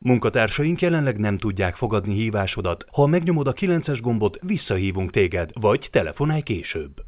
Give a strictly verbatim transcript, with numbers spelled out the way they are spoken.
Munkatársaink jelenleg nem tudják fogadni hívásodat. Ha megnyomod a kilences gombot, visszahívunk téged, vagy telefonálj később.